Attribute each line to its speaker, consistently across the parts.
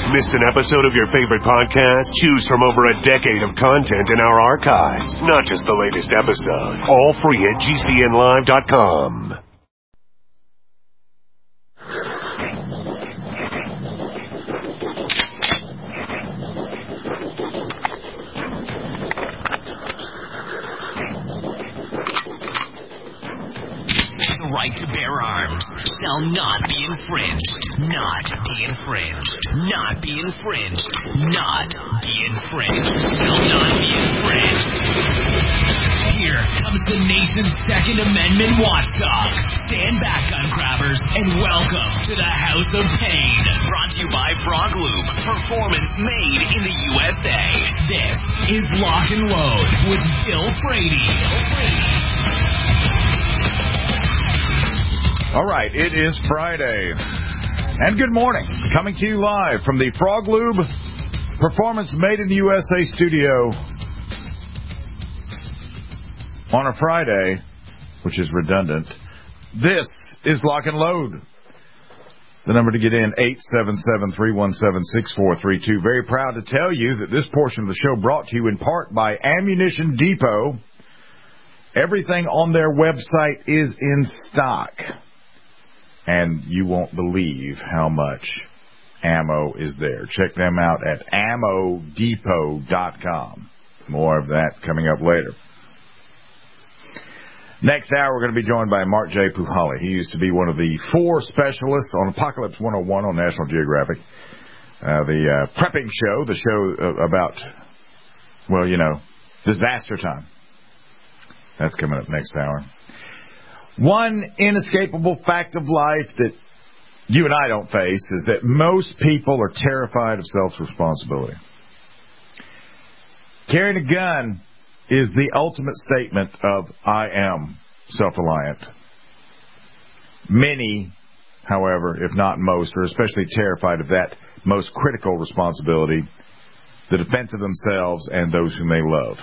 Speaker 1: Missed an episode of your favorite podcast? Choose from over a decade of content in our archives, not just the latest episode. All free at GCNlive.com.
Speaker 2: The right to bear arms shall not be infringed. Not be infringed. Not be infringed. Not be infringed. Shall not be infringed. Here comes the nation's Second Amendment watchdog. Stand back, gun grabbers, and welcome to the House of Pain. Brought to you by Frog Lube. Performance made in the USA. This is Lock and Load with Bill Frady.
Speaker 3: All right, it is Friday, and good morning. Coming to you live from the Frog Lube Performance Made in the USA studio on a Friday, which is redundant. This is Lock and Load. The number to get in, 877-317-6432. Very proud to tell you that this portion of the show brought to you in part by Ammunition Depot. Everything on their website is in stock. And you won't believe how much ammo is there. Check them out at ammodepot.com. More of that coming up later. Next hour, we're going to be joined by Mark J. Puhali. He used to be one of the 4 specialists on Apocalypse 101 on National Geographic. The prepping show, the show about, well, you know, disaster time. That's coming up next hour. One inescapable fact of life that you and I don't face is that most people are terrified of self-responsibility. Carrying a gun is the ultimate statement of I am self-reliant. Many, however, if not most, are especially terrified of that most critical responsibility, the defense of themselves and those whom they love.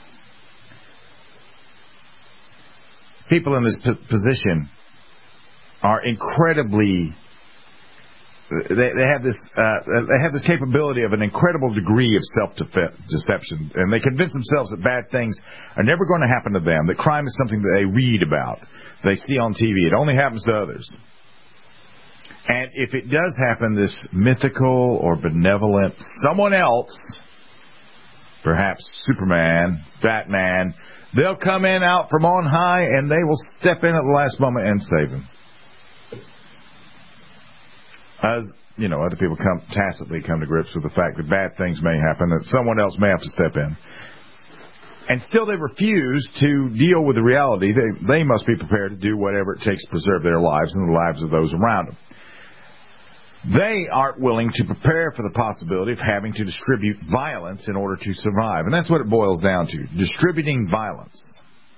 Speaker 3: People in this position are incredibly. They have this capability of an incredible degree of self-deception, and they convince themselves that bad things are never going to happen to them. That crime is something that they read about, they see on TV. It only happens to others. And if it does happen, this mythical or benevolent someone else, perhaps Superman, Batman, they'll come in out from on high, and they will step in at the last moment and save them. As you know, other people tacitly come to grips with the fact that bad things may happen, that someone else may have to step in. And still they refuse to deal with the reality that they must be prepared to do whatever it takes to preserve their lives and the lives of those around them. They aren't willing to prepare for the possibility of having to distribute violence in order to survive. And that's what it boils down to, distributing violence.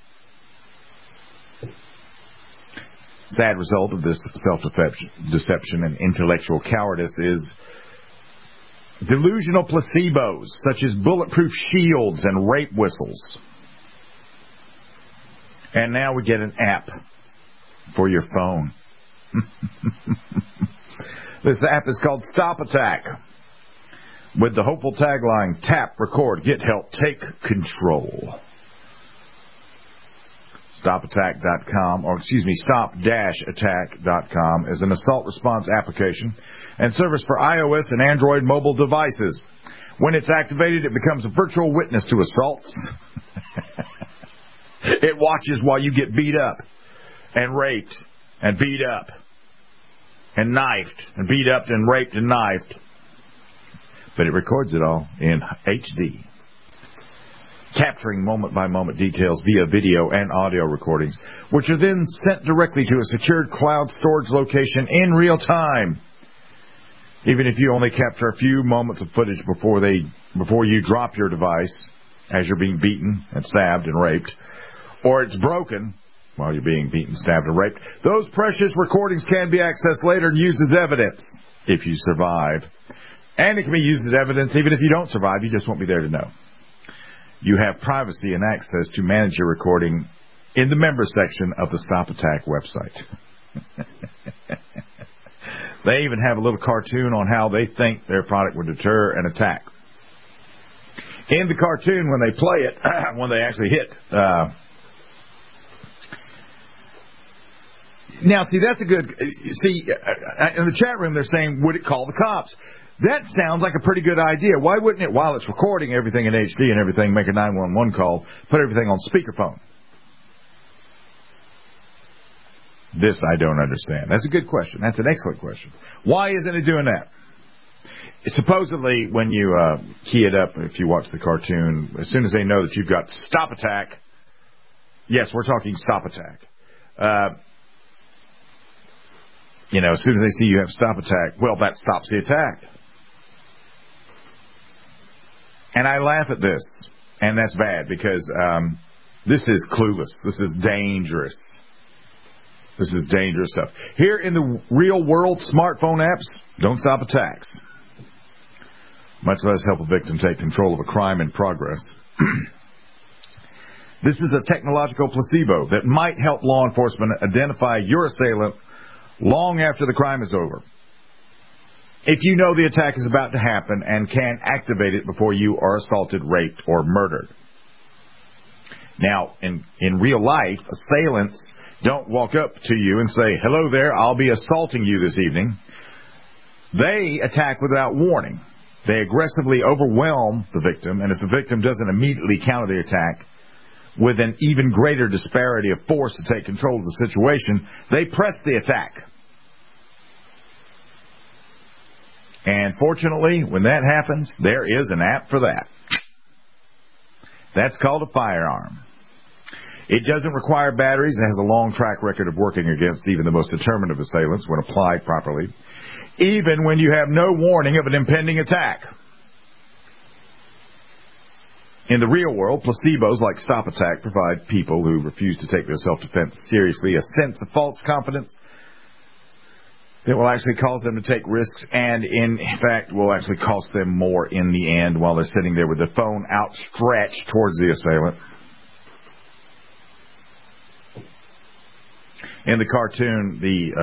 Speaker 3: Sad result of this self-deception and intellectual cowardice is delusional placebos, such as bulletproof shields and rape whistles. And now we get an app for your phone. This app is called Stop Attack, with the hopeful tagline, tap, record, get help, take control. Stop-attack.com is an assault response application and service for iOS and Android mobile devices. When it's activated, it becomes a virtual witness to assaults. It watches while you get beat up and raped and beat up and knifed, and beat up, and raped, and knifed. But it records it all in HD, capturing moment-by-moment details via video and audio recordings, which are then sent directly to a secured cloud storage location in real time. Even if you only capture a few moments of footage before you drop your device as you're being beaten and stabbed and raped, or it's broken while you're being beaten, stabbed, and raped, those precious recordings can be accessed later and used as evidence if you survive. And it can be used as evidence even if you don't survive. You just won't be there to know. You have privacy and access to manage your recording in the members section of the Stop Attack website. They even have a little cartoon on how they think their product would deter an attack. In the cartoon, when they play it, when they actually hit... Now, see, that's a good... See, in the chat room, they're saying, would it call the cops? That sounds like a pretty good idea. Why wouldn't it, while it's recording everything in HD and everything, make a 911 call, put everything on speakerphone? This I don't understand. That's a good question. That's an excellent question. Why isn't it doing that? Supposedly, when you key it up, if you watch the cartoon, as soon as they know that you've got stop attack, yes, we're talking stop attack. As soon as they see you have stop attack, well, that stops the attack. And I laugh at this, and that's bad because this is clueless. This is dangerous. This is dangerous stuff. Here in the real world, smartphone apps don't stop attacks, much less help a victim take control of a crime in progress. This is a technological placebo that might help law enforcement identify your assailant long after the crime is over, if you know the attack is about to happen and can activate it before you are assaulted, raped, or murdered. Now, in real life, assailants don't walk up to you and say, hello there, I'll be assaulting you this evening. They attack without warning. They aggressively overwhelm the victim, and if the victim doesn't immediately counter the attack with an even greater disparity of force to take control of the situation, they press the attack. And fortunately, when that happens, there is an app for that. That's called a firearm. It doesn't require batteries and has a long track record of working against even the most determined of assailants when applied properly, even when you have no warning of an impending attack. In the real world, placebos like Stop Attack provide people who refuse to take their self-defense seriously a sense of false confidence that will actually cause them to take risks and, in fact, will actually cost them more in the end while they're sitting there with their phone outstretched towards the assailant. In the cartoon,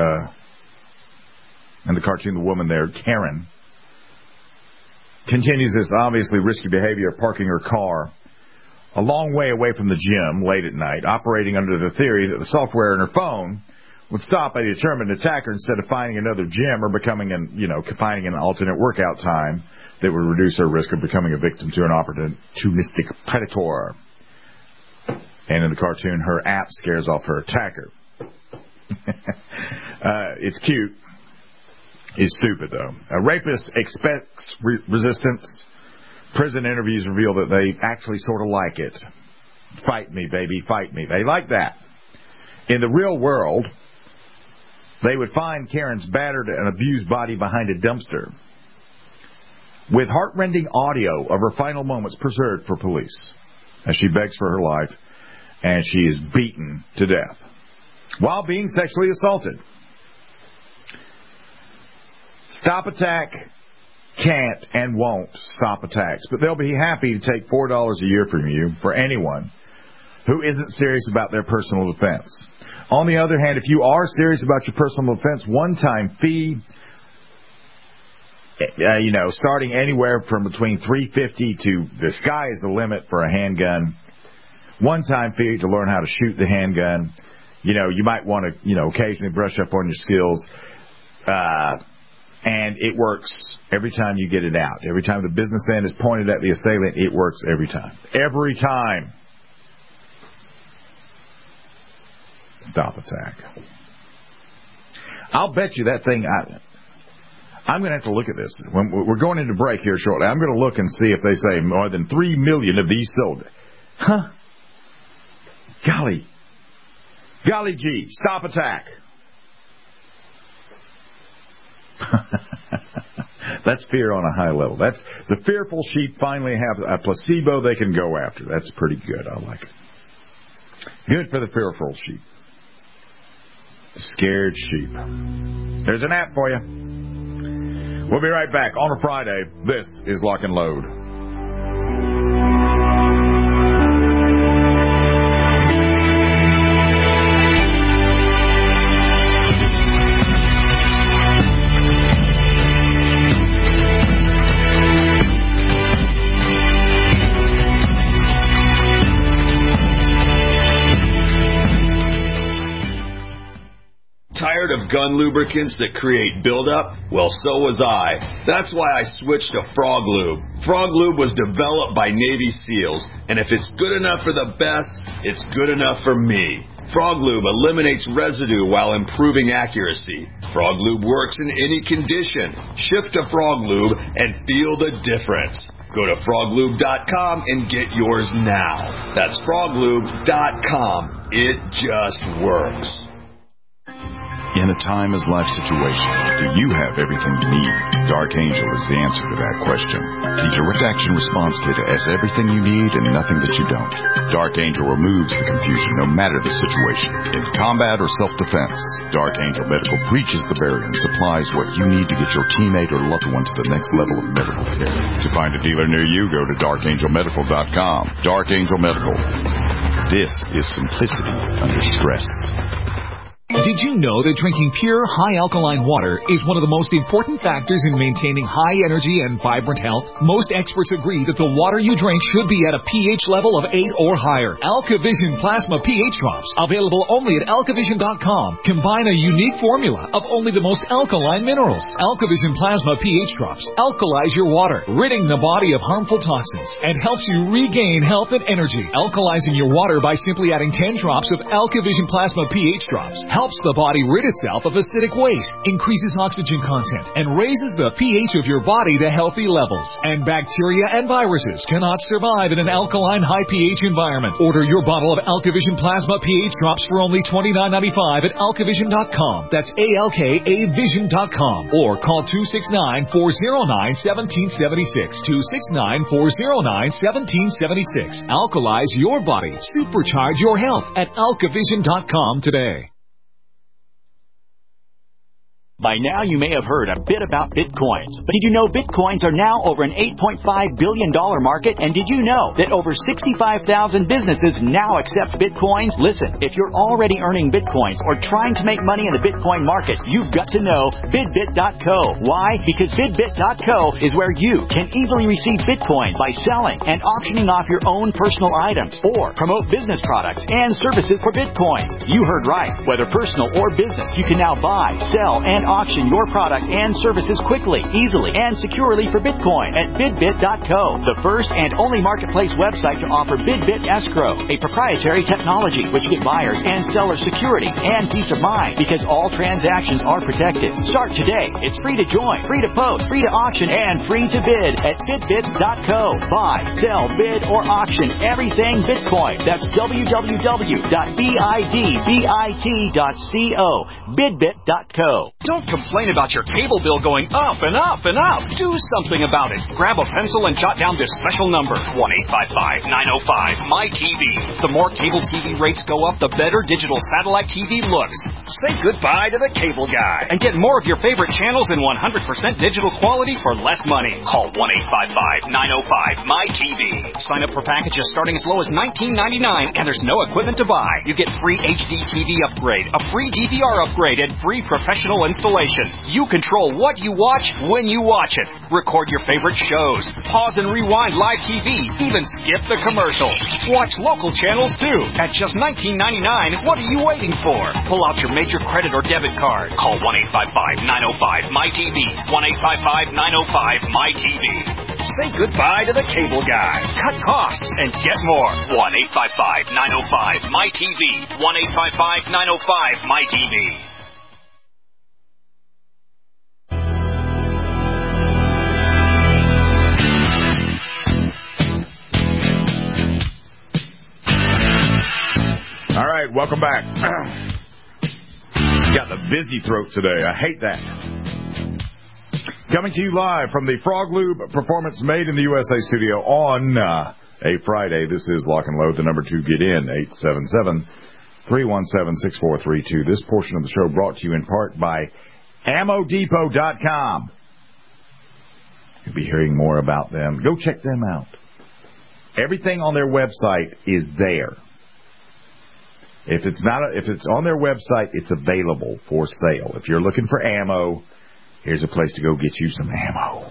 Speaker 3: the woman there, Karen, continues this obviously risky behavior of parking her car a long way away from the gym late at night, operating under the theory that the software in her phone would stop a determined attacker instead of finding another gym or finding an alternate workout time that would reduce her risk of becoming a victim to an opportunistic predator. And in the cartoon, her app scares off her attacker. It's cute. It's stupid, though. A rapist expects resistance. Prison interviews reveal that they actually sort of like it. Fight me, baby, fight me. They like that. In the real world, they would find Karen's battered and abused body behind a dumpster, with heart-rending audio of her final moments preserved for police, as she begs for her life, and she is beaten to death while being sexually assaulted. Stop Attack can't and won't stop attacks, but they'll be happy to take $4 a year from you for anyone who isn't serious about their personal defense. On the other hand, if you are serious about your personal defense, one-time fee, starting anywhere from between $350 to the sky is the limit for a handgun. One-time fee to learn how to shoot the handgun. You might want to, occasionally brush up on your skills. And it works every time you get it out. Every time the business end is pointed at the assailant, it works every time. Every time. Stop Attack. I'll bet you that thing... I'm going to have to look at this. We're going into break here shortly. I'm going to look and see if they say more than 3 million of these sold. Huh? Golly gee, Stop Attack. That's fear on a high level. That's the fearful sheep finally have a placebo they can go after. That's pretty good. I like it. Good for the fearful sheep. Scared sheep. There's an app for you. We'll be right back on a Friday. This is Lock and Load.
Speaker 4: Tired of gun lubricants that create buildup? Well, so was I. That's why I switched to Frog Lube. Frog Lube was developed by Navy SEALs, and if it's good enough for the best, it's good enough for me. Frog Lube eliminates residue while improving accuracy. Frog Lube works in any condition. Shift to Frog Lube and feel the difference. Go to froglube.com and get yours now. That's froglube.com. It just works.
Speaker 5: In a timeless life situation, do you have everything you need? Dark Angel is the answer to that question. The Direct Action Response Kit has everything you need and nothing that you don't. Dark Angel removes the confusion no matter the situation. In combat or self-defense, Dark Angel Medical breaches the barrier and supplies what you need to get your teammate or loved one to the next level of medical care. To find a dealer near you, go to darkangelmedical.com. Dark Angel Medical. This is simplicity under stress.
Speaker 6: Did you know that drinking pure, high-alkaline water is one of the most important factors in maintaining high energy and vibrant health? Most experts agree that the water you drink should be at a pH level of 8 or higher. AlkaVision Plasma pH Drops, available only at alkavision.com, combine a unique formula of only the most alkaline minerals. AlkaVision Plasma pH Drops alkalize your water, ridding the body of harmful toxins, and helps you regain health and energy. Alkalizing your water by simply adding 10 drops of AlkaVision Plasma pH Drops helps the body rid itself of acidic waste, increases oxygen content, and raises the pH of your body to healthy levels. And bacteria and viruses cannot survive in an alkaline high pH environment. Order your bottle of AlkaVision Plasma pH Drops for only $29.95 at alkavision.com. That's ALKAvision.com. Or call 269-409-1776. 269-409-1776. Alkalize your body. Supercharge your health at alkavision.com today.
Speaker 7: By now, you may have heard a bit about Bitcoins. But did you know Bitcoins are now over an $8.5 billion market? And did you know that over 65,000 businesses now accept Bitcoins? Listen, if you're already earning Bitcoins or trying to make money in the Bitcoin market, you've got to know BidBit.co. Why? Because BidBit.co is where you can easily receive Bitcoin by selling and auctioning off your own personal items or promote business products and services for Bitcoin. You heard right. Whether personal or business, you can now buy, sell, and auction your product and services quickly, easily, and securely for Bitcoin at BidBit.co, the first and only marketplace website to offer BidBit Escrow, a proprietary technology which gives buyers and sellers security and peace of mind because all transactions are protected. Start today. It's free to join, free to post, free to auction, and free to bid at BidBit.co. Buy, sell, bid, or auction everything Bitcoin. That's www.bidbit.co. BidBit.co.
Speaker 8: Don't complain about your cable bill going up and up and up. Do something about it. Grab a pencil and jot down this special number, 1-855-905-MY-TV. The more cable TV rates go up, the better digital satellite TV looks. Say goodbye to the cable guy and get more of your favorite channels in 100% digital quality for less money. Call 1-855-905-MY-TV. Sign up for packages starting as low as $19.99, and there's no equipment to buy. You get free HD TV upgrade, a free DVR upgrade, and free professional installation. You control what you watch when you watch it. Record your favorite shows. Pause and rewind live TV. Even skip the commercials. Watch local channels too. At just $19.99, what are you waiting for? Pull out your major credit or debit card. Call 1-855-905-MY-TV. 1-855-905-MY-TV. Say goodbye to the cable guy. Cut costs and get more. 1-855-905-MY-TV. 1-855-905-MY-TV.
Speaker 3: All right, welcome back. Got the busy throat today. I hate that. Coming to you live from the Frog Lube Performance Made in the USA studio on a Friday. This is Lock and Load. The number to get in, 877-317-6432. This portion of the show brought to you in part by AmmoDepot.com. You'll be hearing more about them. Go check them out. Everything on their website is there. If it's on their website, it's available for sale. If you're looking for ammo, here's a place to go get you some ammo.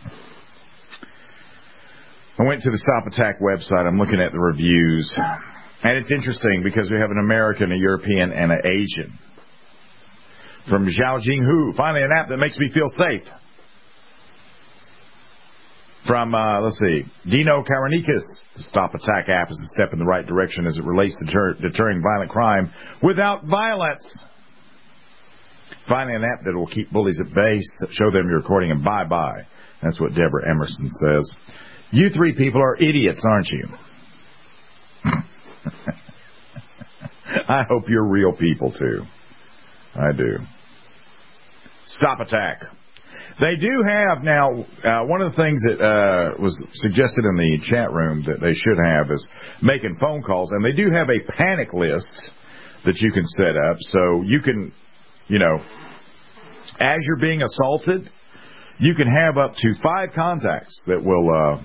Speaker 3: I went to the Stop Attack website. I'm looking at the reviews. And it's interesting because we have an American, a European, and an Asian. From Zhao Jinghu, finally an app that makes me feel safe. From, Dino Karanikis, the Stop Attack app is a step in the right direction as it relates to deterring violent crime without violence. Finally, an app that will keep bullies at bay, show them your recording, and bye-bye. That's what Deborah Emerson says. You three people are idiots, aren't you? I hope you're real people, too. I do. Stop Attack. They do have now, one of the things that was suggested in the chat room that they should have is making phone calls. And they do have a panic list that you can set up. So you can, as you're being assaulted, you can have up to 5 contacts that will,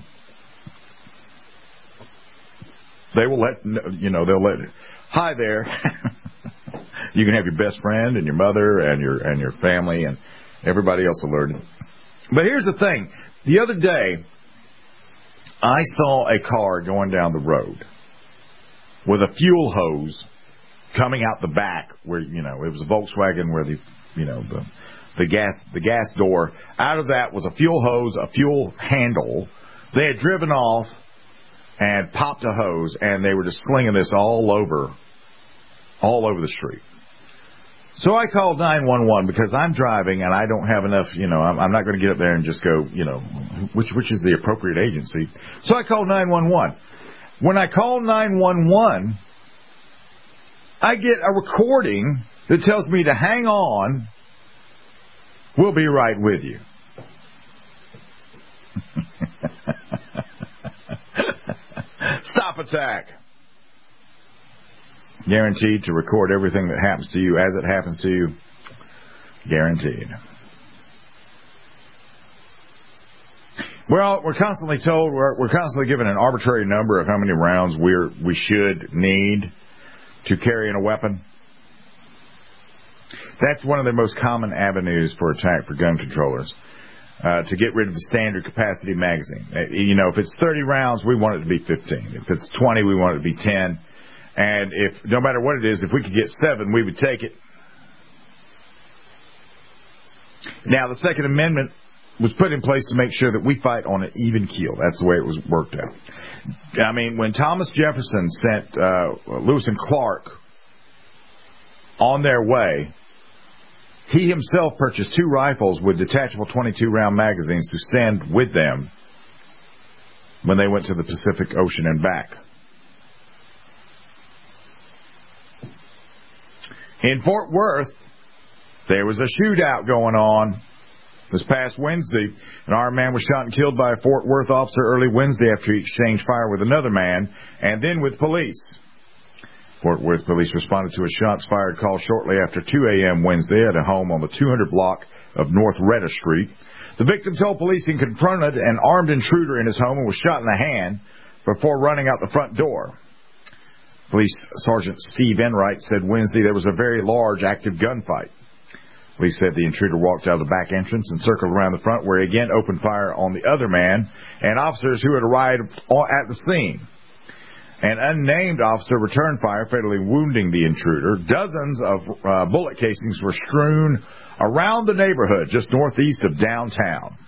Speaker 3: they'll let, hi there. You can have your best friend and your mother and your family and everybody else alerted. But here's the thing. The other day, I saw a car going down the road with a fuel hose coming out the back where, it was a Volkswagen where the gas door. Out of that was a fuel hose, a fuel handle. They had driven off and popped a hose, and they were just slinging this all over the street. So I called 911 because I'm driving and I don't have enough, I'm not going to get up there and just go, which is the appropriate agency. So I called 911. When I call 911, I get a recording that tells me to hang on. We'll be right with you. Stop Attack. Guaranteed to record everything that happens to you as it happens to you. Guaranteed. Well, we're constantly told, we're constantly given an arbitrary number of how many rounds we should need to carry in a weapon. That's one of the most common avenues for attack for gun controllers. To get rid of the standard capacity magazine. If it's 30 rounds, we want it to be 15. If it's 20, we want it to be 10. And if, no matter what it is, if we could get 7, we would take it. Now, the Second Amendment was put in place to make sure that we fight on an even keel. That's the way it was worked out. I mean, when Thomas Jefferson sent Lewis and Clark on their way, he himself purchased 2 rifles with detachable 22-round magazines to send with them when they went to the Pacific Ocean and back. In Fort Worth, there was a shootout going on this past Wednesday. An armed man was shot and killed by a Fort Worth officer early Wednesday after he exchanged fire with another man and then with police. Fort Worth police responded to a shots fired call shortly after 2 a.m. Wednesday at a home on the 200 block of North Retta Street. The victim told police he confronted an armed intruder in his home and was shot in the hand before running out the front door. Police Sergeant Steve Enright said Wednesday there was a very large active gunfight. Police said the intruder walked out of the back entrance and circled around the front where he again opened fire on the other man and officers who had arrived at the scene. An unnamed officer returned fire, fatally wounding the intruder. Dozens of bullet casings were strewn around the neighborhood just northeast of downtown.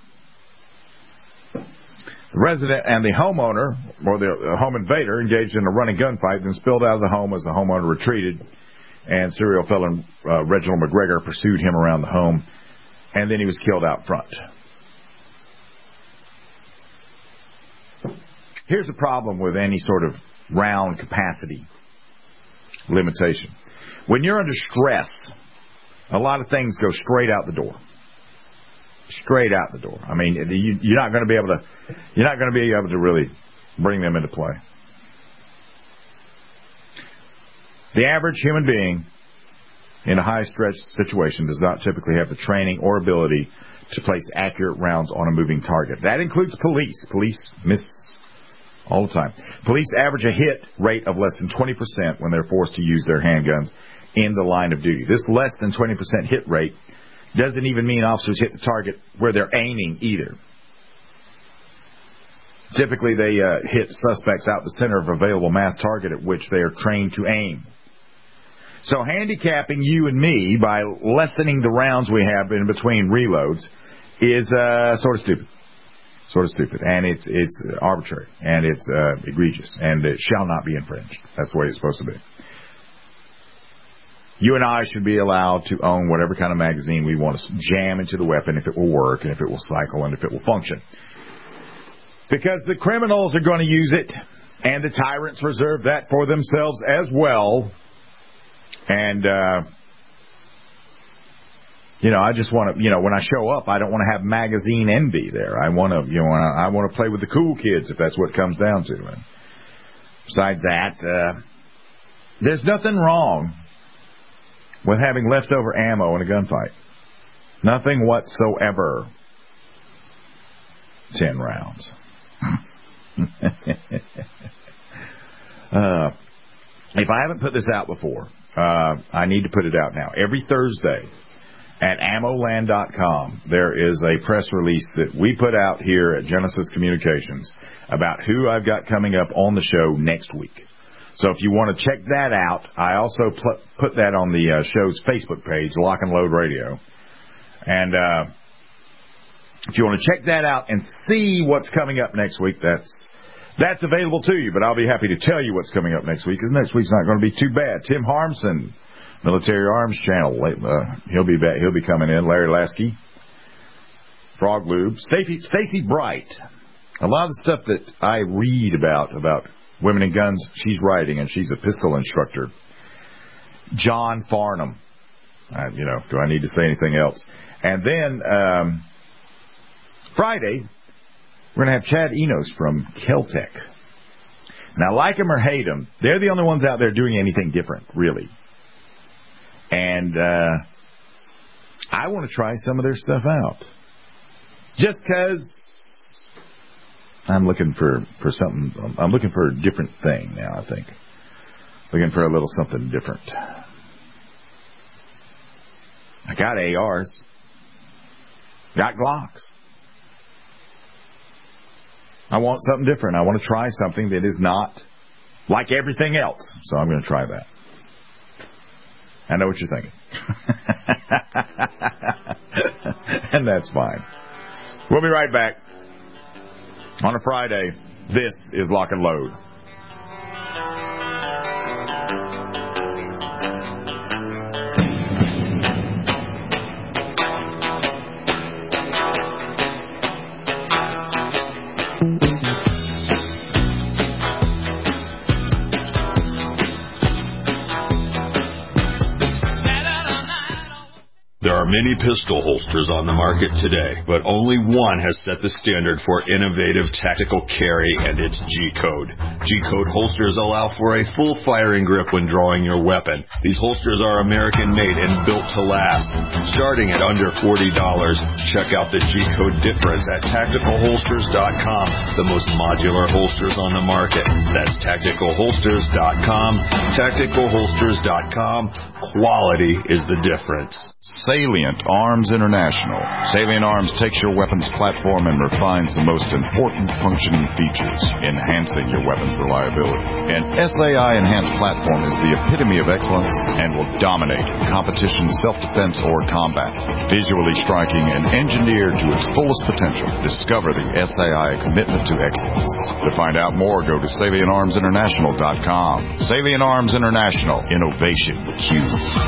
Speaker 3: The resident and the homeowner, or the home invader, engaged in a running gunfight, then spilled out of the home as the homeowner retreated, and serial felon Reginald McGregor pursued him around the home, and then he was killed out front. Here's the problem with any sort of round capacity limitation. When you're under stress, a lot of things go straight out the door. Straight out the door. I mean, you're not going to be able to really bring them into play. The average human being in a high-stress situation does not typically have the training or ability to place accurate rounds on a moving target. That includes police. Police miss all the time. Police average a hit rate of less than 20% when they're forced to use their handguns in the line of duty. This less than 20% hit rate doesn't even mean officers hit the target where they're aiming either. Typically, they hit suspects out the center of available mass target at which they are trained to aim. So handicapping you and me by lessening the rounds we have in between reloads is sort of stupid. Sort of stupid. And it's arbitrary. And it's egregious. And it shall not be infringed. That's the way it's supposed to be. You and I should be allowed to own whatever kind of magazine we want to jam into the weapon if it will work and if it will cycle and if it will function. Because the criminals are going to use it, and the tyrants reserve that for themselves as well. And, I just want to, when I show up, I don't want to have magazine envy there. I want to, I want to play with the cool kids if that's what it comes down to. And besides that, there's nothing wrong with having leftover ammo in a gunfight. Nothing whatsoever. 10 rounds. If I haven't put this out before, I need to put it out now. Every Thursday at ammoland.com, there is a press release that we put out here at Genesis Communications about who I've got coming up on the show next week. So if you want to check that out, I also put that on the show's Facebook page, Lock and Load Radio. And if you want to check that out and see what's coming up next week, that's available to you. But I'll be happy to tell you what's coming up next week, because next week's not going to be too bad. Tim Harmson, Military Arms Channel, he'll be back. He'll be coming in. Larry Lasky, Frog Lube, Stacy Bright. A lot of the stuff that I read about women and guns, she's writing, and she's a pistol instructor. John Farnham. Do I need to say anything else? And then Friday, we're going to have Chad Enos from Keltec. Now, like them or hate them, they're the only ones out there doing anything different, really. And I want to try some of their stuff out. Just because I'm looking for something. I'm looking for a different thing now, I think. Looking for a little something different. I got ARs. Got Glocks. I want something different. I want to try something that is not like everything else. So I'm going to try that. I know what you're thinking. And that's fine. We'll be right back. On a Friday, this is Lock and Load.
Speaker 4: There are many pistol holsters on the market today, but only one has set the standard for innovative tactical carry, and it's G-Code. G-Code holsters allow for a full firing grip when drawing your weapon. These holsters are American-made and built to last. Starting at under $40, check out the G-Code difference at TacticalHolsters.com, the most modular holsters on the market. That's TacticalHolsters.com. TacticalHolsters.com. Quality is the difference.
Speaker 5: Salient Arms International. Salient Arms takes your weapons platform and refines the most important functioning features, enhancing your weapon's reliability. An SAI enhanced platform is the epitome of excellence and will dominate competition, self-defense, or combat. Visually striking and engineered to its fullest potential, discover the SAI commitment to excellence. To find out more, go to SalientArmsInternational.com. Salient Arms International. Innovation with you.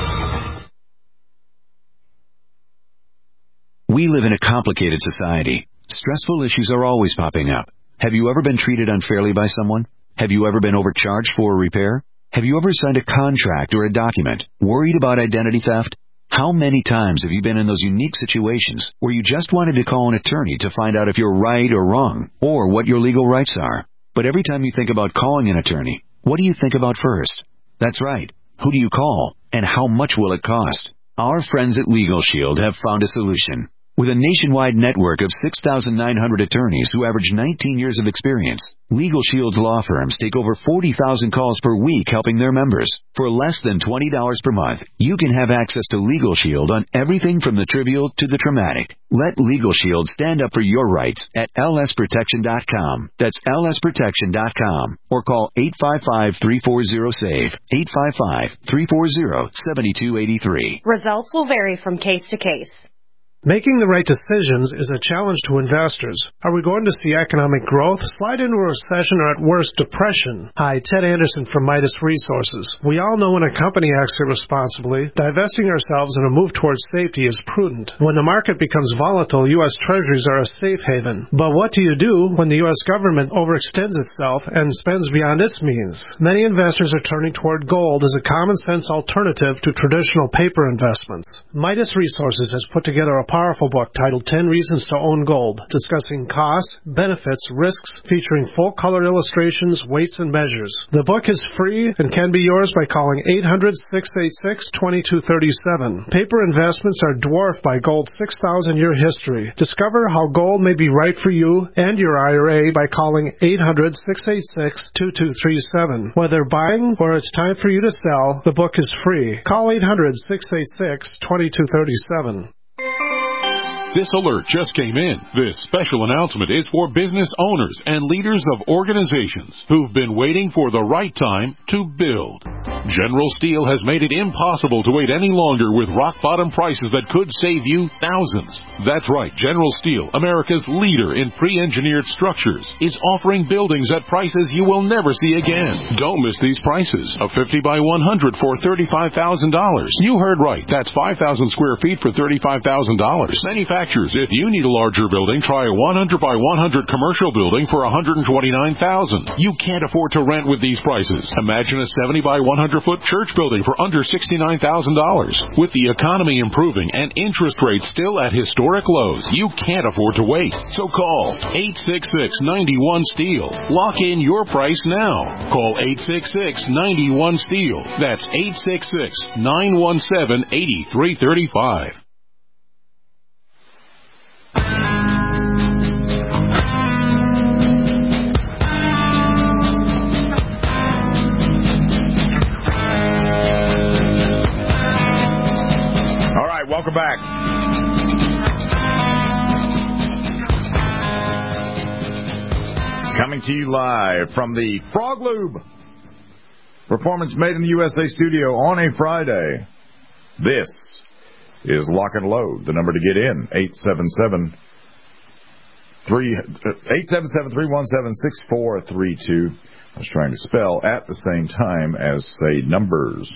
Speaker 9: We live in a complicated society. Stressful issues are always popping up. Have you ever been treated unfairly by someone? Have you ever been overcharged for a repair? Have you ever signed a contract or a document? Worried about identity theft? How many times have you been in those unique situations where you just wanted to call an attorney to find out if you're right or wrong, or what your legal rights are? But every time you think about calling an attorney, what do you think about first? That's right. Who do you call, and how much will it cost? Our friends at Legal Shield have found a solution. With a nationwide network of 6,900 attorneys who average 19 years of experience, Legal Shield's law firms take over 40,000 calls per week helping their members. For less than $20 per month, you can have access to Legal Shield on everything from the trivial to the traumatic. Let Legal Shield stand up for your rights at lsprotection.com. That's lsprotection.com. Or call 855-340-SAVE. 855-340-7283.
Speaker 10: Results will vary from case to case.
Speaker 11: Making the right decisions is a challenge to investors. Are we going to see economic growth, slide into a recession, or at worst, depression? Hi, Ted Anderson from Midas Resources. We all know when a company acts irresponsibly, divesting ourselves in a move towards safety is prudent. When the market becomes volatile, U.S. Treasuries are a safe haven. But what do you do when the U.S. government overextends itself and spends beyond its means? Many investors are turning toward gold as a common-sense alternative to traditional paper investments. Midas Resources has put together a powerful book titled 10 Reasons to Own Gold, discussing costs, benefits, risks, featuring full-color illustrations, weights, and measures. The book is free and can be yours by calling 800-686-2237. Paper investments are dwarfed by gold's 6,000-year history. Discover how gold may be right for you and your IRA by calling 800-686-2237. Whether buying or it's time for you to sell, the book is free. Call 800-686-2237.
Speaker 12: This alert just came in. This special announcement is for business owners and leaders of organizations who've been waiting for the right time to build. General Steel has made it impossible to wait any longer with rock-bottom prices that could save you thousands. That's right. General Steel, America's leader in pre-engineered structures, is offering buildings at prices you will never see again. Don't miss these prices. A 50 by 100 for $35,000. You heard right. That's 5,000 square feet for $35,000. Manufacturers, if you need a larger building, try a 100 by 100 commercial building for $129,000. You can't afford to rent with these prices. Imagine a 70 by 100 foot church building for under $69,000. With the economy improving and interest rates still at historic lows, you can't afford to wait. So call 866-91-STEEL. Lock in your price now. Call 866-91-STEEL. That's 866-917-8335.
Speaker 3: Welcome back. Coming to you live from the Frog Lube Performance Made in the USA studio on a Friday. This is Lock and Load. The number to get in, 877-317-6432. I was trying to spell at the same time as say numbers.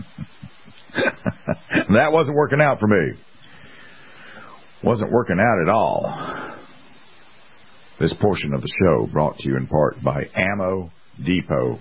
Speaker 3: That wasn't working out for me. Wasn't working out at all. This portion of the show brought to you in part by Ammo Depot.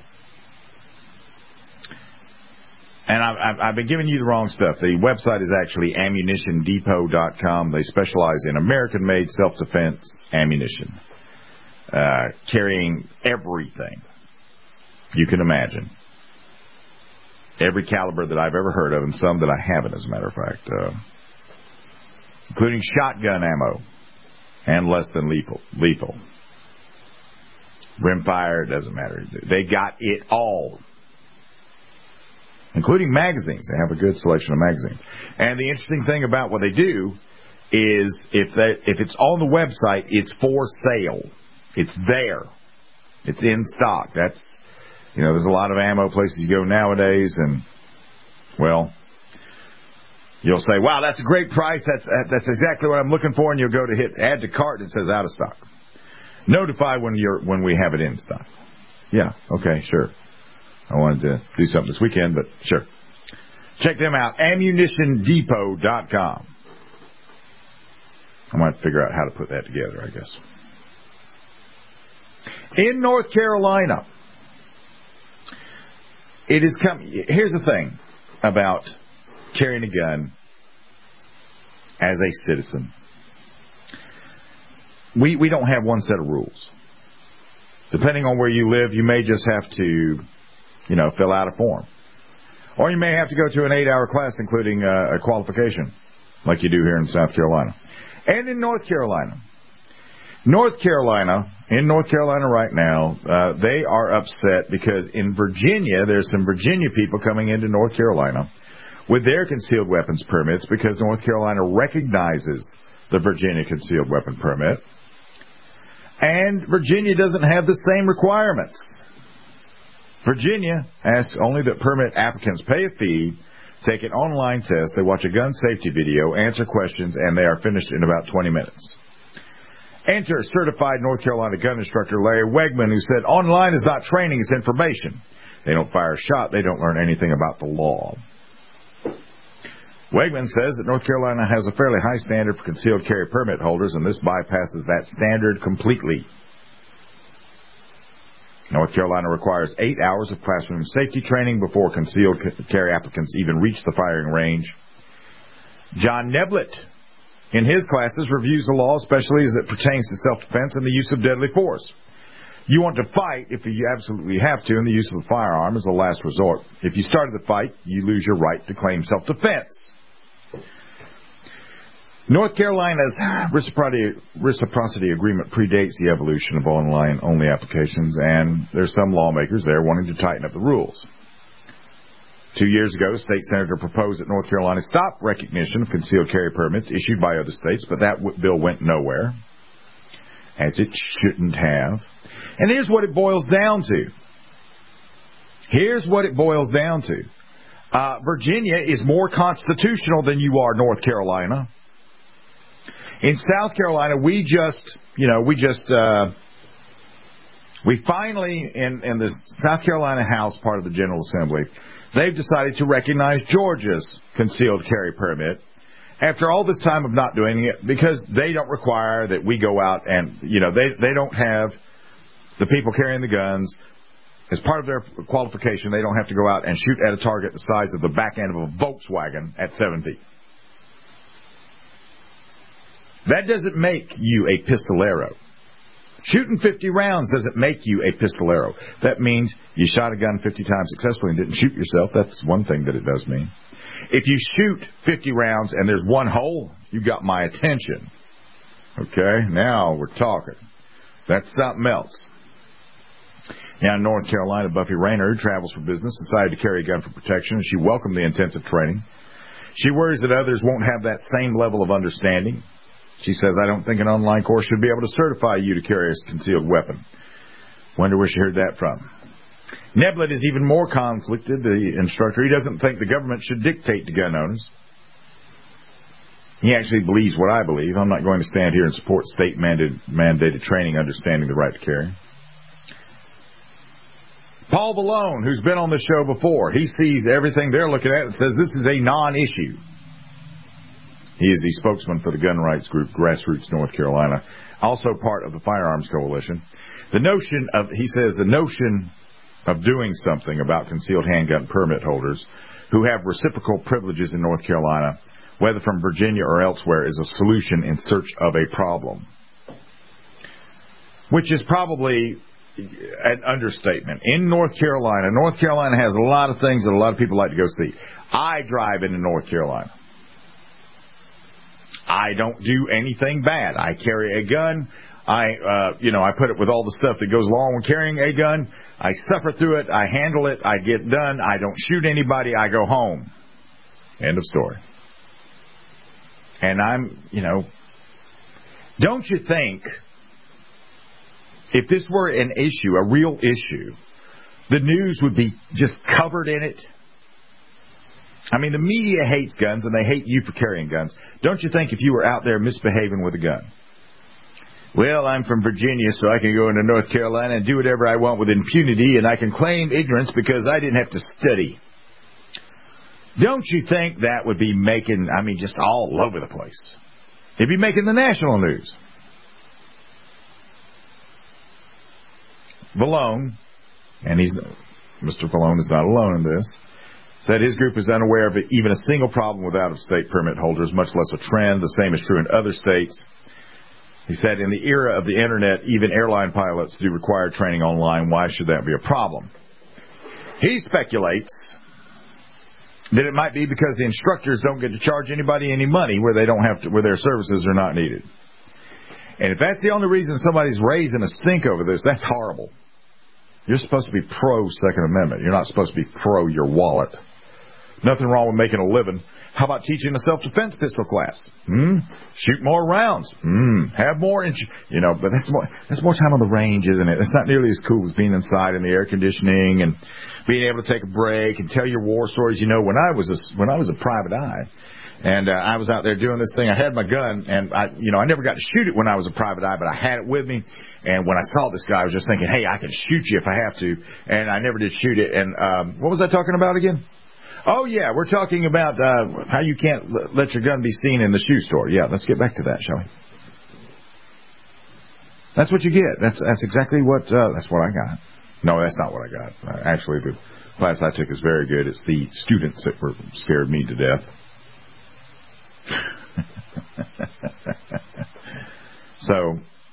Speaker 3: And I've been giving you the wrong stuff. The website is actually AmmunitionDepot.com. They specialize in American-made self-defense ammunition, carrying everything you can imagine. Every caliber that I've ever heard of, and some that I haven't, as a matter of fact, including shotgun ammo and less than lethal. Rimfire, doesn't matter. They got it all, including magazines. They have a good selection of magazines. And the interesting thing about what they do is if it's on the website, it's for sale. It's there. It's in stock. That's... You know, there's a lot of ammo places you go nowadays, and, well, you'll say, wow, that's a great price. That's exactly what I'm looking for, and you'll go to hit add to cart, and it says out of stock. Notify when we have it in stock. Yeah, okay, sure. I wanted to do something this weekend, but sure. Check them out, AmmunitionDepot.com. I might figure out how to put that together, I guess. In North Carolina, it is here's the thing about carrying a gun as a citizen. We don't have one set of rules. Depending on where you live, you may just have to, fill out a form. Or you may have to go to an 8-hour class, including a qualification, like you do here in South Carolina. And in North Carolina. In North Carolina right now, they are upset because in Virginia, there's some Virginia people coming into North Carolina with their concealed weapons permits because North Carolina recognizes the Virginia concealed weapon permit. And Virginia doesn't have the same requirements. Virginia asks only that permit applicants pay a fee, take an online test, they watch a gun safety video, answer questions, and they are finished in about 20 minutes. Enter certified North Carolina gun instructor Larry Wegman, who said, online is not training, it's information. They don't fire a shot, they don't learn anything about the law. Wegman says that North Carolina has a fairly high standard for concealed carry permit holders, and this bypasses that standard completely. North Carolina requires 8 hours of classroom safety training before concealed carry applicants even reach the firing range. John Neblett, in his classes, reviews the law, especially as it pertains to self-defense and the use of deadly force. You want to fight if you absolutely have to, and the use of the firearm is the last resort. If you started the fight, you lose your right to claim self-defense. North Carolina's reciprocity agreement predates the evolution of online-only applications, and there's some lawmakers there wanting to tighten up the rules. 2 years ago, a state senator proposed that North Carolina stop recognition of concealed carry permits issued by other states, but that bill went nowhere, as it shouldn't have. And here's what it boils down to. Virginia is more constitutional than you are, North Carolina. In South Carolina, we finally, in the South Carolina House part of the General Assembly, they've decided to recognize Georgia's concealed carry permit after all this time of not doing it, because they don't require that we go out and, they don't have the people carrying the guns. As part of their qualification, they don't have to go out and shoot at a target the size of the back end of a Volkswagen at 7 feet. That doesn't make you a pistolero. Shooting 50 rounds doesn't make you a pistolero. That means you shot a gun 50 times successfully and didn't shoot yourself. That's one thing that it does mean. If you shoot 50 rounds and there's one hole, you got my attention. Okay, now we're talking. That's something else. Now in North Carolina, Buffy Rayner, who travels for business, decided to carry a gun for protection, and she welcomed the intensive training. She worries that others won't have that same level of understanding. She says, I don't think an online course should be able to certify you to carry a concealed weapon. Wonder where she heard that from. Neblett is even more conflicted, the instructor. He doesn't think the government should dictate to gun owners. He actually believes what I believe. I'm not going to stand here and support state-mandated training understanding the right to carry. Paul Vallone, who's been on the show before, he sees everything they're looking at and says this is a non-issue. He is the spokesman for the gun rights group Grassroots North Carolina, also part of the Firearms Coalition. He says the notion of doing something about concealed handgun permit holders who have reciprocal privileges in North Carolina, whether from Virginia or elsewhere, is a solution in search of a problem. Which is probably an understatement. In North Carolina has a lot of things that a lot of people like to go see. I drive into North Carolina. I don't do anything bad. I carry a gun. I put it with all the stuff that goes along with carrying a gun. I suffer through it. I handle it. I get done. I don't shoot anybody. I go home. End of story. And don't you think if this were an issue, a real issue, the news would be just covered in it? I mean, the media hates guns, and they hate you for carrying guns. Don't you think if you were out there misbehaving with a gun? Well, I'm from Virginia, so I can go into North Carolina and do whatever I want with impunity, and I can claim ignorance because I didn't have to study. Don't you think that would be making, just all over the place? It'd be making the national news. Vallone, and Mr. Vallone is not alone in this, said his group is unaware of even a single problem with out-of-state permit holders, much less a trend. The same is true in other states. He said, in the era of the Internet, even airline pilots do require training online. Why should that be a problem? He speculates then it might be because the instructors don't get to charge anybody any money where they don't have to, where their services are not needed. And if that's the only reason somebody's raising a stink over this, that's horrible. You're supposed to be pro-Second Amendment. You're not supposed to be pro your wallet. Nothing wrong with making a living. How about teaching a self-defense pistol class? Shoot more rounds. Have more, but that's more time on the range, isn't it? It's not nearly as cool as being inside in the air conditioning and being able to take a break and tell your war stories. When I was a private eye, and I was out there doing this thing, I had my gun, and I never got to shoot it when I was a private eye, but I had it with me. And when I saw this guy, I was just thinking, hey, I can shoot you if I have to. And I never did shoot it. And what was I talking about again? Oh, yeah, we're talking about how you can't let your gun be seen in the shoe store. Yeah, let's get back to that, shall we? That's what you get. That's exactly what that's what I got. No, that's not what I got. Actually, the class I took is very good. It's the students that scared me to death. So,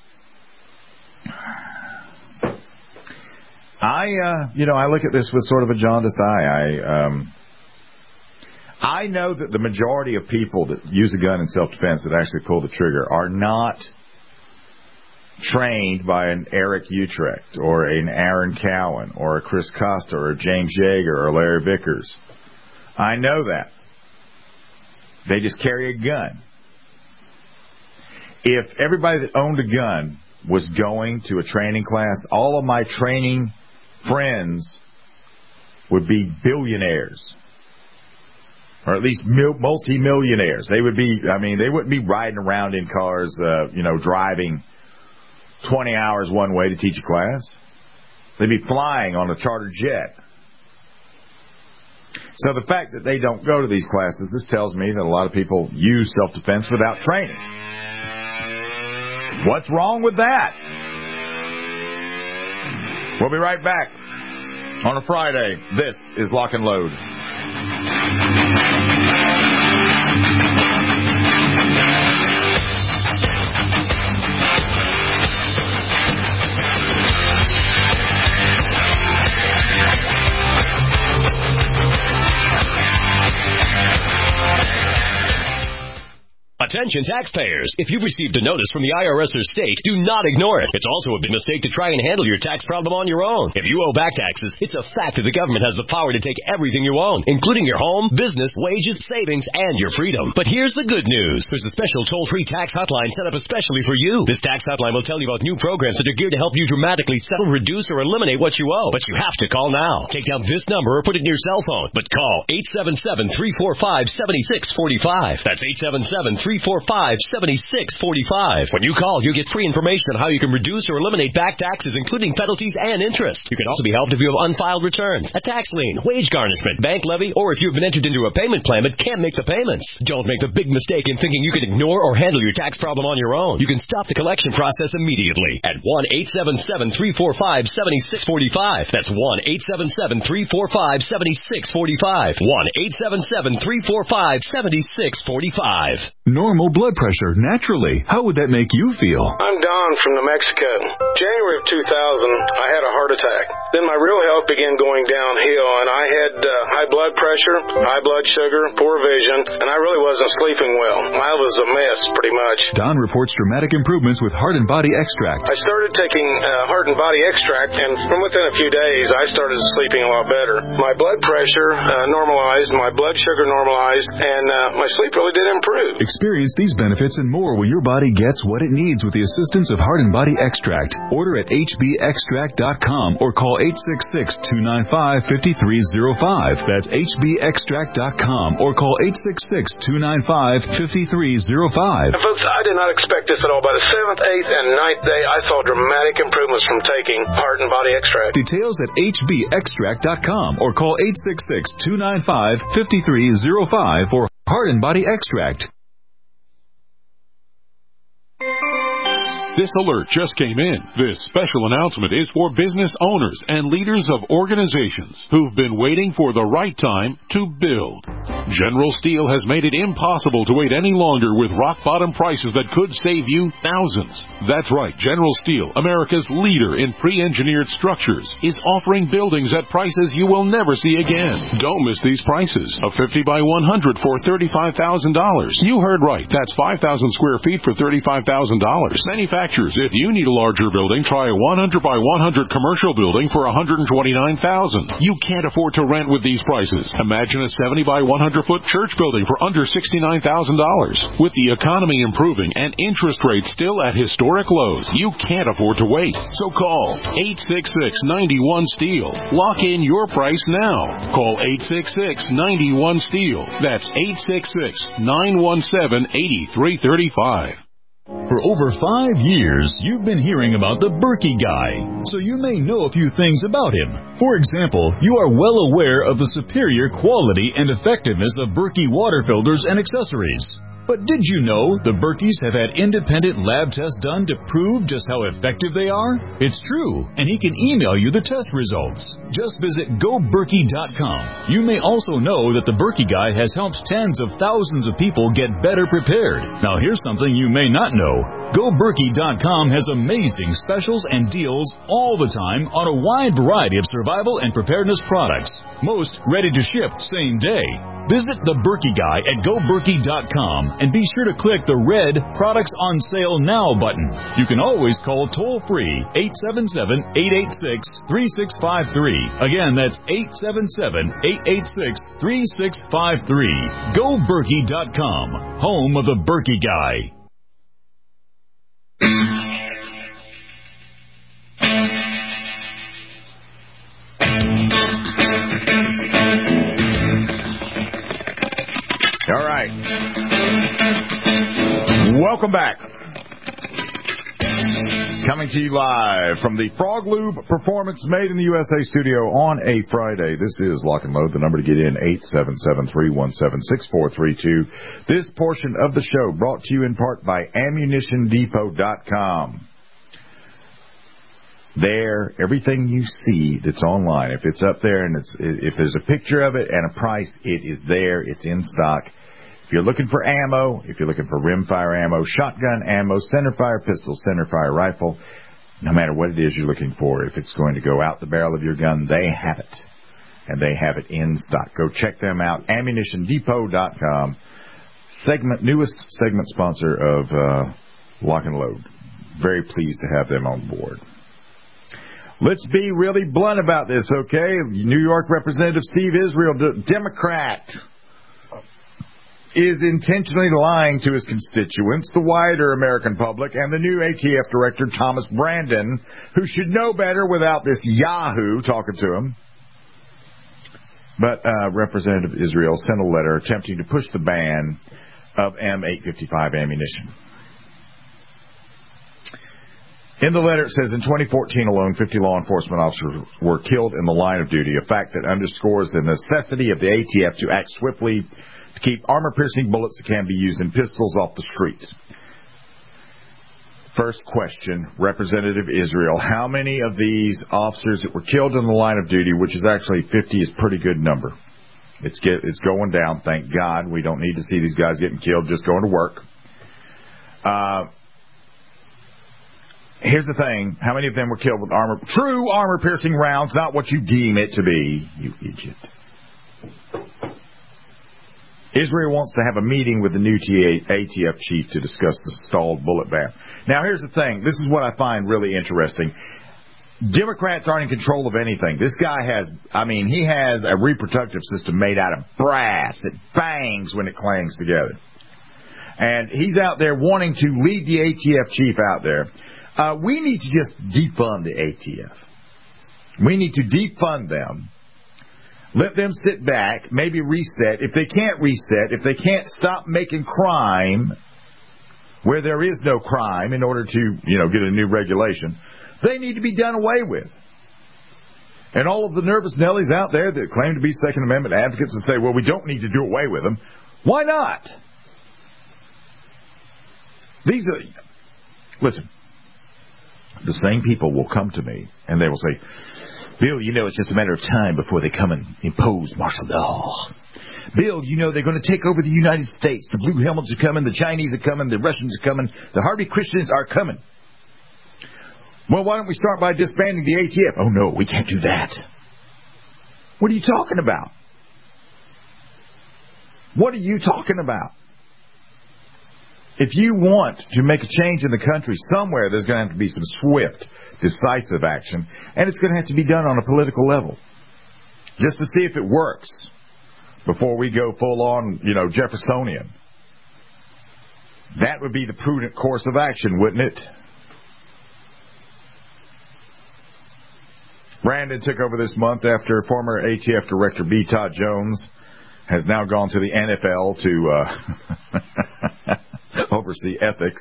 Speaker 3: I look at this with sort of a jaundiced eye. I know that the majority of people that use a gun in self-defense that actually pull the trigger are not trained by an Eric Utrecht or an Aaron Cowan or a Chris Costa or a James Yeager or Larry Vickers. I know that. They just carry a gun. If everybody that owned a gun was going to a training class, all of my training friends would be billionaires. Or at least multi-millionaires. They would be, they wouldn't be riding around in cars, driving 20 hours one way to teach a class. They'd be flying on a charter jet. So the fact that they don't go to these classes, this tells me that a lot of people use self-defense without training. What's wrong with that? We'll be right back on a Friday. This is Lock and Load.
Speaker 13: Attention taxpayers. If you've received a notice from the IRS or state, do not ignore it. It's also a big mistake to try and handle your tax problem on your own. If you owe back taxes, it's a fact that the government has the power to take everything you own, including your home, business, wages, savings, and your freedom. But here's the good news. There's a special toll-free tax hotline set up especially for you. This tax hotline will tell you about new programs that are geared to help you dramatically settle, reduce, or eliminate what you owe. But you have to call now. Take down this number or put it in your cell phone. But call 877-345-7645. That's 877-345-7645. When you call, you'll get free information on how you can reduce or eliminate back taxes, including penalties and interest. You can also be helped if you have unfiled returns, a tax lien, wage garnishment, bank levy, or if you've been entered into a payment plan but can't make the payments. Don't make the big mistake in thinking you can ignore or handle your tax problem on your own. You can stop the collection process immediately at 1-877-345-7645. That's 1-877-345-7645. 1-877-345-7645.
Speaker 14: Normal blood pressure naturally. How would that make you feel?
Speaker 15: I'm Don from New Mexico. January of 2000, I had a heart attack. Then my real health began going downhill, and I had high blood pressure, high blood sugar, poor vision, and I really wasn't sleeping well. I was a mess, pretty much.
Speaker 14: Don reports dramatic improvements with Heart and Body Extract.
Speaker 15: I started taking Heart and Body Extract, and from within a few days, I started sleeping a lot better. My blood pressure normalized, my blood sugar normalized, and my sleep really did improve.
Speaker 14: Experience these benefits and more when your body gets what it needs with the assistance of Heart and Body Extract. Order at hbextract.com or call 866-295-5305. That's hbextract.com or call 866-295-5305.
Speaker 15: Folks, I did not expect this at all. By the 7th, 8th, and 9th day, I saw dramatic improvements from taking Heart and Body Extract.
Speaker 14: Details at hbextract.com or call 866-295-5305 for Heart and Body Extract.
Speaker 12: This alert just came in. This special announcement is for business owners and leaders of organizations who've been waiting for the right time to build. General Steel has made it impossible to wait any longer with rock-bottom prices that could save you thousands. That's right, General Steel, America's leader in pre-engineered structures, is offering buildings at prices you will never see again. Don't miss these prices. A 50 by 100 for $35,000. You heard right. That's 5,000 square feet for $35,000. Manufacturers, if you need a larger building, try a 100 by 100 commercial building for $129,000. You can't afford to rent with these prices. Imagine a 70 by 100 foot church building for under $69,000. With the economy improving and interest rates still at historic lows, you can't afford to wait. So call 866-91-STEEL. Lock in your price now. Call 866-91-STEEL. That's 866-917-8335.
Speaker 14: For over 5 years, you've been hearing about the Berkey Guy, so you may know a few things about him. For example, you are well aware of the superior quality and effectiveness of Berkey water filters and accessories. But did you know the Berkeys have had independent lab tests done to prove just how effective they are? It's true, and he can email you the test results. Just visit GoBerkey.com. You may also know that the Berkey Guy has helped tens of thousands of people get better prepared. Now here's something you may not know. GoBerkey.com has amazing specials and deals all the time on a wide variety of survival and preparedness products. Most ready to ship same day. Visit the Berkey Guy at GoBerkey.com and be sure to click the red Products on Sale Now button. You can always call toll-free 877-886-3653. Again, that's 877-886-3653. GoBerkey.com, home of the Berkey Guy.
Speaker 3: All right. Welcome back. Coming to you live from the Frog Lube Performance Made in the USA studio on a Friday. This is Lock and Load. The number to get in, 877-317-6432. This portion of the show brought to you in part by AmmunitionDepot.com. There, everything you see that's online, if it's up there and if there's a picture of it and a price, it is there. It's in stock. If you're looking for ammo, if you're looking for rimfire ammo, shotgun ammo, centerfire pistol, centerfire rifle, no matter what it is you're looking for, if it's going to go out the barrel of your gun, they have it. And they have it in stock. Go check them out. AmmunitionDepot.com. Newest segment sponsor of Lock and Load. Very pleased to have them on board. Let's be really blunt about this, okay? New York Representative Steve Israel, Democrat, is intentionally lying to his constituents, the wider American public, and the new ATF director, Thomas Brandon, who should know better without this yahoo talking to him. But Representative Israel sent a letter attempting to push the ban of M855 ammunition. In the letter, it says, in 2014 alone, 50 law enforcement officers were killed in the line of duty, a fact that underscores the necessity of the ATF to act swiftly to keep armor-piercing bullets that can be used in pistols off the streets. First question, Representative Israel, how many of these officers that were killed in the line of duty, which is actually 50 is a pretty good number. It's going down, thank God. We don't need to see these guys getting killed just going to work. Here's the thing. How many of them were killed with true armor-piercing rounds, not what you deem it to be, you idiot. Israel wants to have a meeting with the new ATF chief to discuss the stalled bullet ban. Now, here's the thing. This is what I find really interesting. Democrats aren't in control of anything. This guy has a reproductive system made out of brass. It bangs when it clangs together. And he's out there wanting to lead the ATF chief out there. We need to just defund the ATF. We need to defund them. Let them sit back, maybe reset. If they can't reset, if they can't stop making crime where there is no crime in order to, get a new regulation, they need to be done away with. And all of the nervous Nellies out there that claim to be Second Amendment advocates and say, well, we don't need to do away with them. Why not? Listen, the same people will come to me and they will say, Bill, you know it's just a matter of time before they come and impose martial law. Bill, you know they're going to take over the United States. The Blue Helmets are coming, the Chinese are coming, the Russians are coming, the Harvey Christians are coming. Well, why don't we start by disbanding the ATF? Oh, no, we can't do that. What are you talking about? What are you talking about? If you want to make a change in the country, somewhere there's going to have to be some swift, decisive action, and it's going to have to be done on a political level, just to see if it works before we go full on, Jeffersonian. That would be the prudent course of action, wouldn't it? Brandon took over this month after former ATF Director B. Todd Jones has now gone to the NFL to oversee ethics.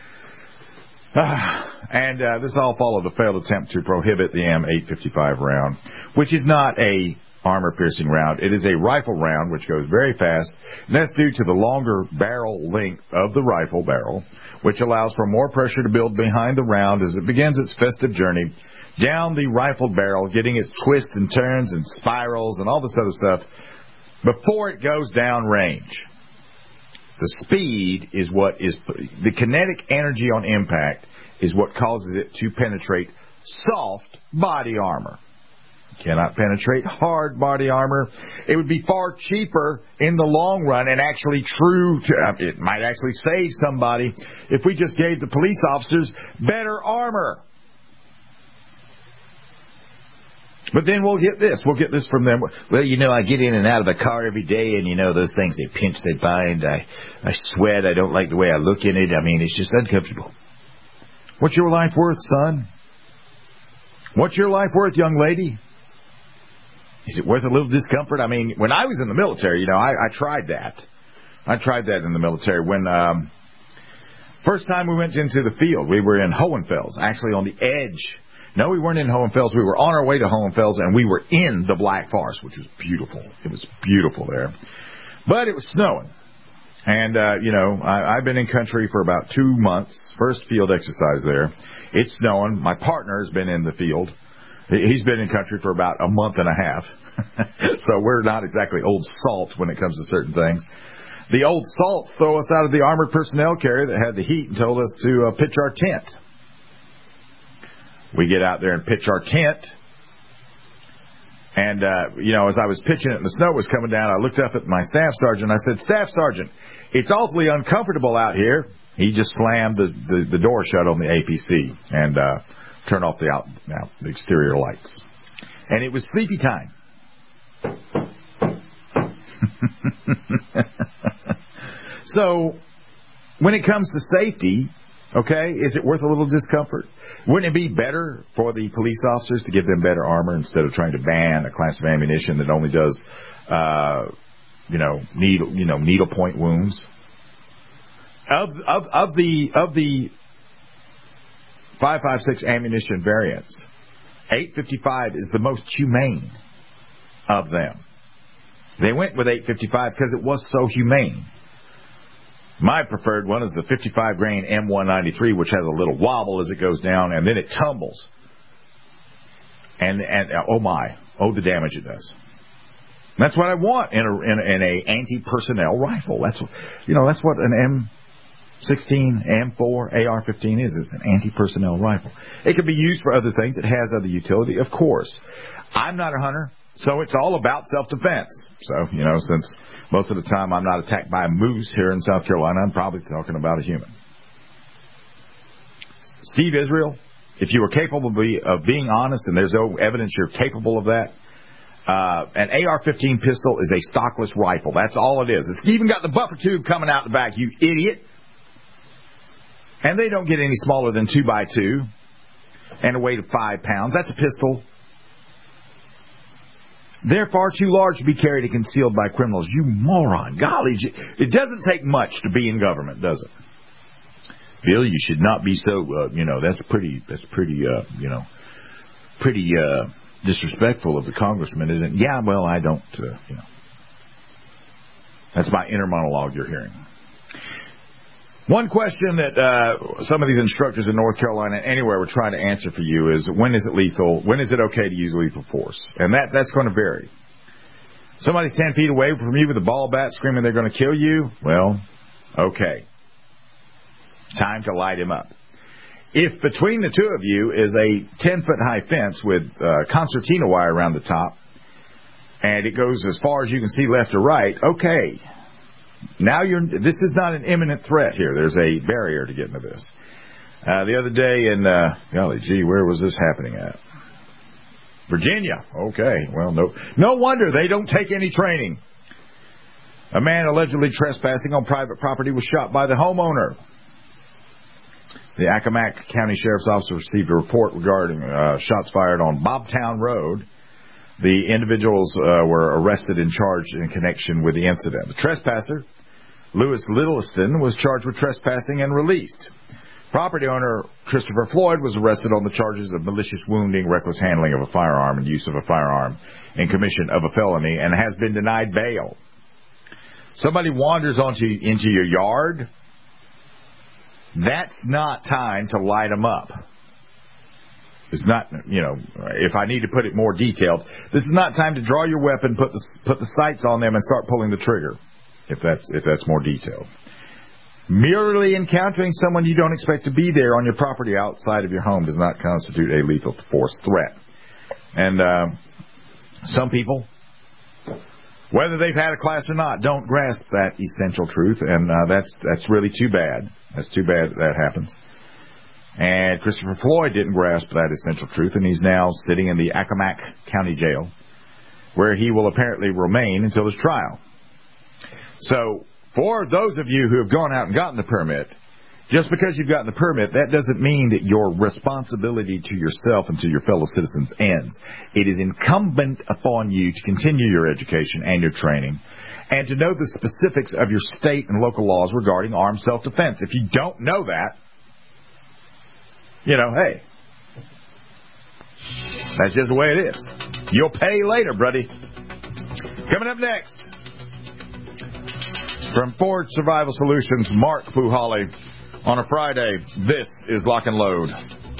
Speaker 3: And this all followed a failed attempt to prohibit the M855 round, which is not a armor-piercing round. It is a rifle round, which goes very fast, and that's due to the longer barrel length of the rifle barrel, which allows for more pressure to build behind the round as it begins its festive journey down the rifle barrel, getting its twists and turns and spirals and all this other stuff before it goes down range. The speed is what is the kinetic energy on impact is what causes it to penetrate soft body armor. You cannot penetrate hard body armor. It would be far cheaper in the long run and actually it might actually save somebody if we just gave the police officers better armor. But then we'll get this from them. Well, I get in and out of the car every day, and those things, they pinch, they bind, I sweat, I don't like the way I look in it. I mean, it's just uncomfortable. What's your life worth, son? What's your life worth, young lady? Is it worth a little discomfort? I mean, when I was in the military, I tried that. I tried that in the military. When first time we went into the field, we were in Hohenfels, actually on the edge. No, we weren't in Hohenfels. We were on our way to Hohenfels, and we were in the Black Forest, which was beautiful. It was beautiful there. But it was snowing. And, I've been in country for about 2 months. First field exercise there. It's snowing. My partner has been in the field. He's been in country for about a month and a half. So we're not exactly old salts when it comes to certain things. The old salts throw us out of the armored personnel carrier that had the heat and told us to pitch our tent. We get out there and pitch our tent. And, as I was pitching it and the snow was coming down, I looked up at my staff sergeant. I said, Staff Sergeant, it's awfully uncomfortable out here. He just slammed the door shut on the APC and turned off the exterior lights. And it was sleepy time. So, when it comes to safety, okay, is it worth a little discomfort? Wouldn't it be better for the police officers to give them better armor instead of trying to ban a class of ammunition that only does, needle point wounds? Of the 5.56 ammunition variants, 855 is the most humane of them. They went with 855 because it was so humane. My preferred one is the 55 grain M193, which has a little wobble as it goes down, and then it tumbles. And the damage it does. That's what I want in a anti-personnel rifle. That's what an M16, M4, AR-15 is. It's an anti-personnel rifle. It can be used for other things. It has other utility, of course. I'm not a hunter. So it's all about self-defense. So, since most of the time I'm not attacked by a moose here in South Carolina, I'm probably talking about a human. Steve Israel, if you were capable of being honest, and there's no evidence you're capable of that, an AR-15 pistol is a stockless rifle. That's all it is. It's even got the buffer tube coming out the back, you idiot. And they don't get any smaller than 2x2 and a weight of 5 pounds. That's a pistol. They're far too large to be carried and concealed by criminals. You moron. Golly, it doesn't take much to be in government, does it? Bill, you should not be so, that's pretty disrespectful of the congressman, isn't it? Yeah, well, I don't, That's my inner monologue you're hearing. One question that some of these instructors in North Carolina, anywhere, were trying to answer for you is, when is it lethal? When is it okay to use lethal force? And that's going to vary. Somebody's 10 feet away from you with a ball bat screaming they're going to kill you. Well, okay. Time to light him up. If between the two of you is a 10-foot high fence with concertina wire around the top, and it goes as far as you can see left or right, okay. Now this is not an imminent threat here. There's a barrier to get into this. The other day in, where was this happening at? Virginia. Okay. Well, no wonder they don't take any training. A man allegedly trespassing on private property was shot by the homeowner. The Accomack County Sheriff's Office received a report regarding shots fired on Bobtown Road. The individuals were arrested and charged in connection with the incident. The trespasser, Lewis Littleton, was charged with trespassing and released. Property owner Christopher Floyd was arrested on the charges of malicious wounding, reckless handling of a firearm, and use of a firearm in commission of a felony, and has been denied bail. Somebody wanders into your yard. That's not time to light them up. It's not, if I need to put it more detailed, this is not time to draw your weapon, put the sights on them, and start pulling the trigger, if that's more detailed. Merely encountering someone you don't expect to be there on your property outside of your home does not constitute a lethal force threat. And some people, whether they've had a class or not, don't grasp that essential truth, and that's really too bad. That's too bad that happens. And Christopher Floyd didn't grasp that essential truth, and he's now sitting in the Accomack County Jail, where he will apparently remain until his trial. So, for those of you who have gone out and gotten the permit, just because you've gotten the permit, that doesn't mean that your responsibility to yourself and to your fellow citizens ends. It is incumbent upon you to continue your education and your training, and to know the specifics of your state and local laws regarding armed self-defense. If you don't know that, hey, that's just the way it is. You'll pay later, buddy. Coming up next, from Ford Survival Solutions, Mark Puhaly. On a Friday, this is Lock and Load.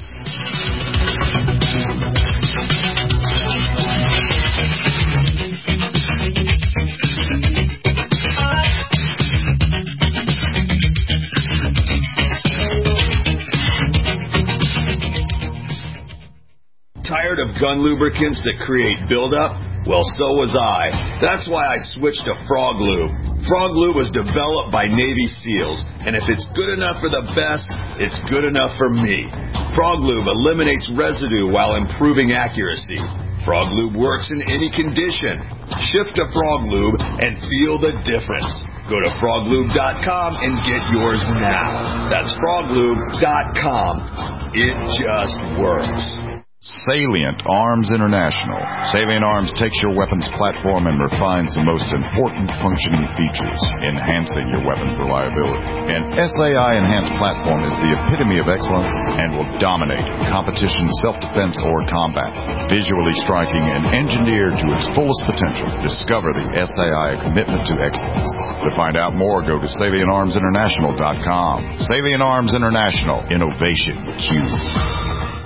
Speaker 4: Tired of gun lubricants that create buildup? Well, so was I. That's why I switched to Frog Lube. Frog Lube was developed by Navy SEALs, and if it's good enough for the best, it's good enough for me. Frog Lube eliminates residue while improving accuracy. Frog Lube works in any condition. Shift to Frog Lube and feel the difference. Go to froglube.com and get yours now. That's froglube.com. It just works.
Speaker 5: Salient Arms International. Salient Arms takes your weapons platform and refines the most important functioning features, enhancing your weapon's reliability. An SAI enhanced platform is the epitome of excellence and will dominate competition, self-defense, or combat. Visually striking and engineered to its fullest potential, discover the SAI, a commitment to excellence. To find out more, go to SalientArmsInternational.com. Salient Arms International. Innovation Q.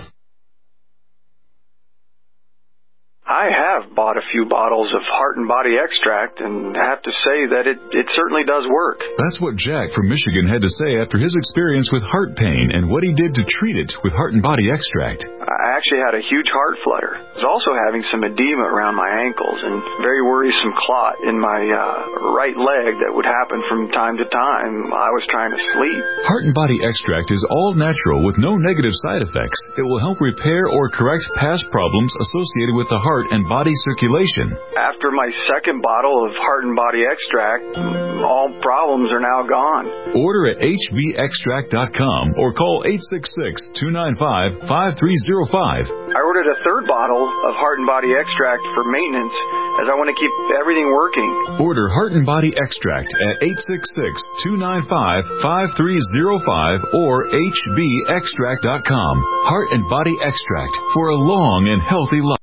Speaker 16: I have bought a few bottles of Heart and Body Extract and have to say that it certainly does work.
Speaker 14: That's what Jack from Michigan had to say after his experience with heart pain and what he did to treat it with Heart and Body Extract.
Speaker 16: I actually had a huge heart flutter. I was also having some edema around my ankles and very worrisome clot in my right leg that would happen from time to time. I was trying to sleep.
Speaker 14: Heart and Body Extract is all natural with no negative side effects. It will help repair or correct past problems associated with the heart and body circulation.
Speaker 16: After my second bottle of Heart and Body Extract, all problems are now gone.
Speaker 14: Order at hbextract.com or call 866-295-5305.
Speaker 16: I ordered a third bottle of Heart and Body Extract for maintenance as I want to keep everything working.
Speaker 14: Order Heart and Body Extract at 866-295-5305 or hbextract.com. Heart and Body Extract for a long and healthy life.